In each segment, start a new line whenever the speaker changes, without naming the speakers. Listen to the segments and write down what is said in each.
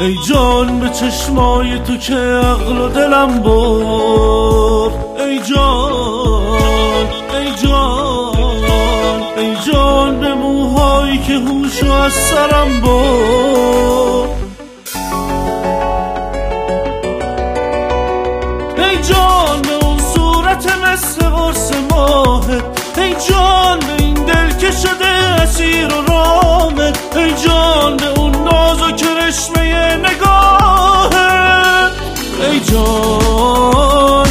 ای جان به چشمای تو که عقل و دلم برد. ای جان ای جان ای جان به موهایی که هوشو از سرم برد. ای جان به اون صورت مثل قرص ماهت، ای جان به این دل که شده اسیر و رامت، ای جان به اون ناز و کرشمه نگاهت. ای جان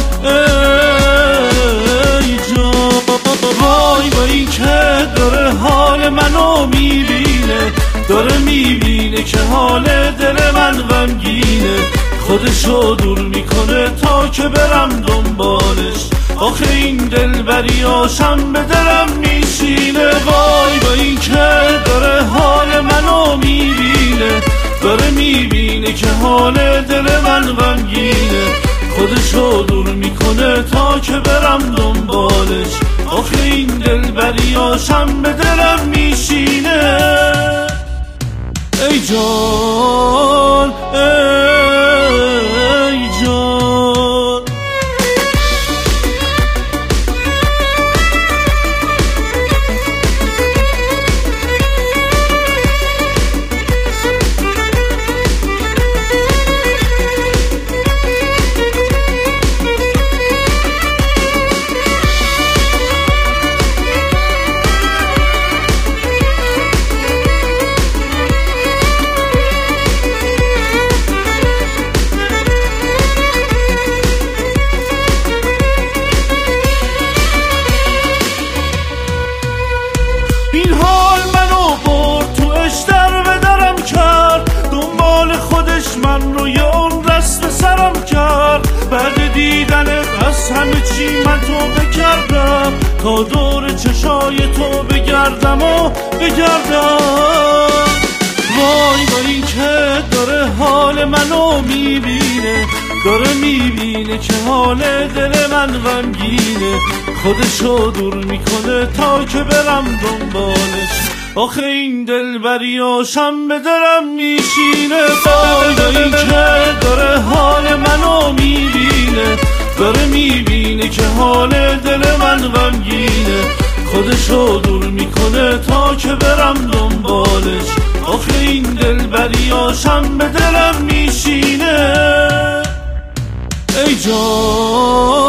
ای جان وای با این که داره حال منو میبینه، داره میبینه که حال دل من غمگینه، خودشو دور میکنه تا که برم دنبالش. آخه این دلبریاشم به دلم میشینه. وای با این که داره حال منو میبینه، داره میبینه که حال دل من غمگینه، خودشو دور میکنه تا که برم دنبالش. آخه این دلبریاشم به دلم میشینه. ای جان ای جان این حال منو برد تو اشتر به درم کرد، دنبال خودش من رو یه اون رست سرم کرد. بعد دیدنت از همه چی من تو بکردم، تا دور چشای تو بگردم و بگردم. وای با این که داره حال منو میبینه، داره میبینه که حال دل من غمگینه، خودشو دور میکنه تا که برم دنبالش. آخه این دلبریاشم به دلم میشینه. وای با این که داره حال منو میبینه، داره میبینه که حال دل من غمگینه، خودشو دور میکنه تا که برم دنبالش. آخه این دلبریاشم به دلم میشینه. ای جان